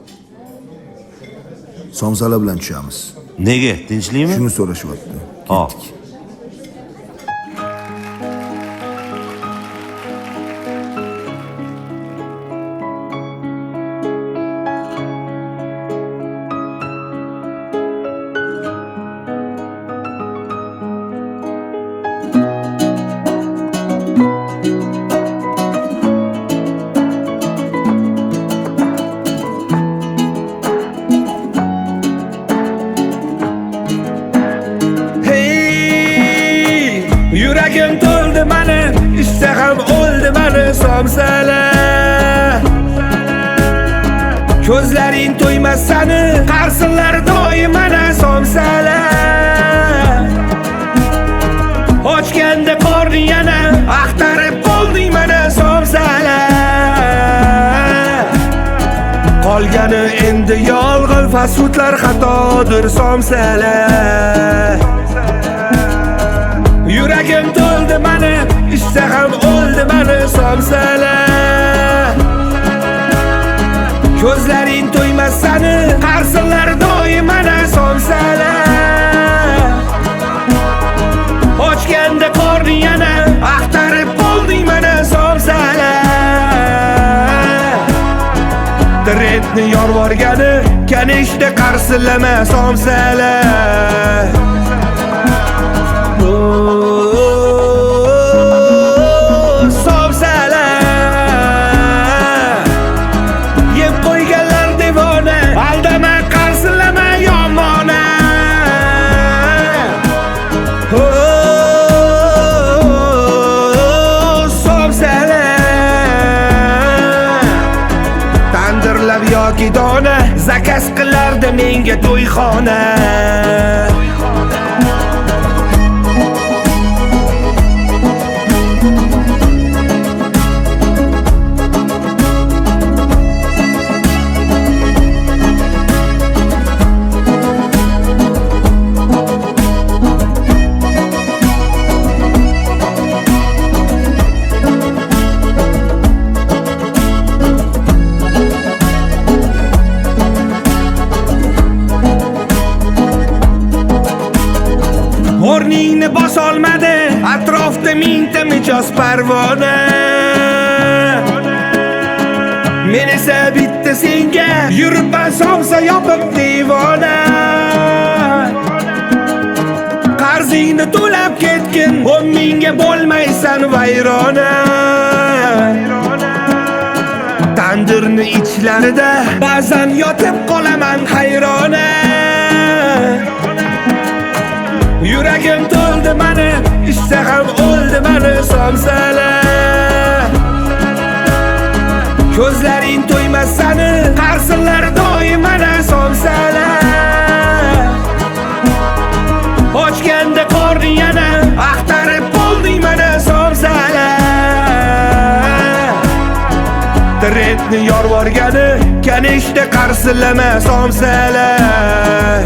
Somsalar bilan tushamiz. Nega? Tinchlikmi? Shuni so'rashyapti. Hop. Yuragim to'ldi mani, ishtaham o'ldi mani somsalar. Ko'zlaring to'ymas sani, qarsinlar doim mana somsalar. Ochganda qorning yana, axtarib qolding mana somsalar. Qolgani endi yolg'on fasudlar xatodir somsalar. Yuragim to'ldi mani, ishtaham o'ldi mani somsalar. Ko'zlaring to'ymas sani, qarsinlar doim mana somsalar. Ochganda qorning yana, axtarib qolding mana somsalar. Trendni yorvorgani, kanishda qarsilama somsalar. Yoki dona zakaz qilardi menga to'yxona. O'rningni bosolmadi, atrofda mingta mijoz parvona. Men esa bitta senga yuribman somsa yopib devona. Qarzingni to'lab ketgin, 10 mingga bo'lmaysan vayrona. Tandirni ichlarida ba'zan yotib qolaman hayrona. Yuragim to'ldi mani, ishtaham o'ldi mani somsalar. Ko'zlaring to'ymas sani, qarsinlar doim mana somsalar. Ochganda qorning yana, axtarib qolding mana somsalar. Trendni yorvorgani, kanishda qarsilama somsalar.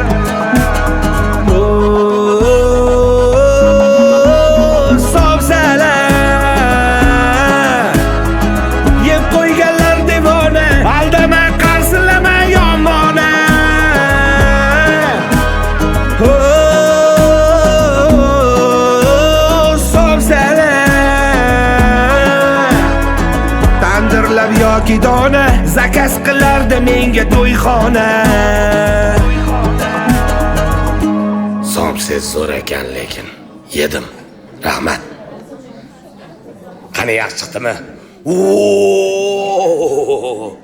Yoki dona zakaz qilardi menga to'yxona. Somsiz zo'r ekan, lekin yedim. Rahmat. Qani yaxshi chiqdimi?